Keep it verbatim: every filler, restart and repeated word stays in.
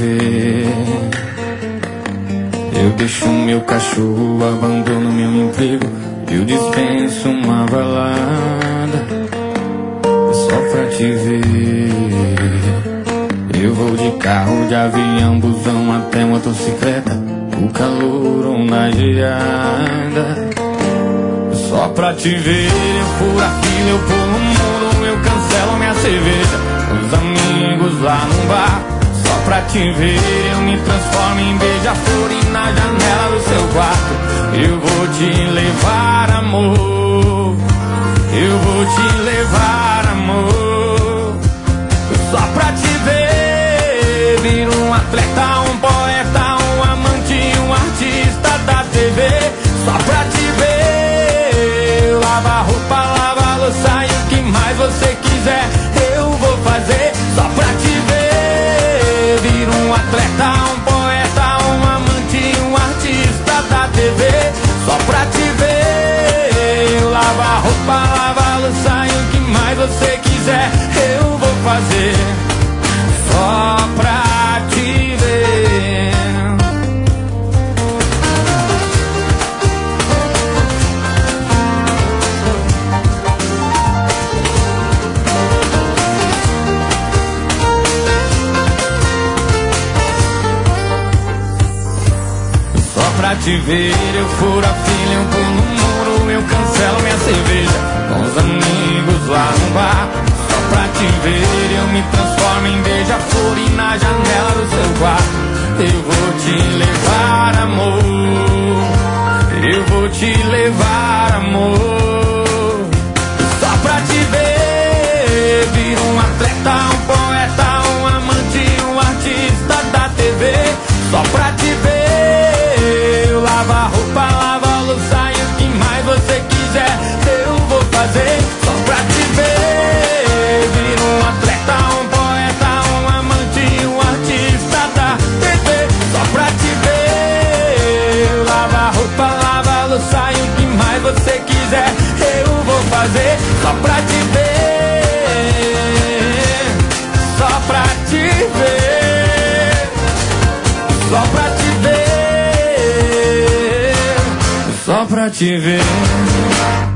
ver. Eu deixo meu cachorro, abandono meu emprego, eu dispenso uma balada só pra te ver. Eu vou de carro, de avião, busão até motocicleta, o calor ou na geada, só pra te ver. Eu furo a fila, eu pulo o muro, eu cancelo minha cerveja, os amigos lá no bar, só pra te ver. Eu me transformo em beija-flor e na janela do seu quarto eu vou te levar, amor. Eu vou te levar, amor, só pra te ver. Viro um atleta, um poeta, um amante, um artista da T V, só pra te ver. Lava roupa, lava louça e o que mais você quiser eu vou fazer, só pra te ver. Viro um atleta, um poeta, um amante, um artista da T V, só pra te ver. Lava roupa, lava louça e o que mais você quiser eu vou fazer, só pra te ver. Só pra te ver, eu furo a fila, eu pulo no muro, eu cancelo minha cerveja com os amigos lá no bar, só pra te ver. Eu me transformo em beija-flor e na janela do seu quarto eu vou te levar, amor. Eu vou te levar, amor, só pra te ver. Viro um atleta, um poeta, um amante, um artista da T V, só pra te ver. Lava roupa, lava louça e o que mais você quiser eu vou fazer, só pra te ver. Viro um atleta, um poeta, um amante, um artista da T V, só pra te ver. Lava roupa, lava louça e o que mais você quiser eu vou fazer, só pra te ver. Só pra te ver, só pra te ver, só pra te ver.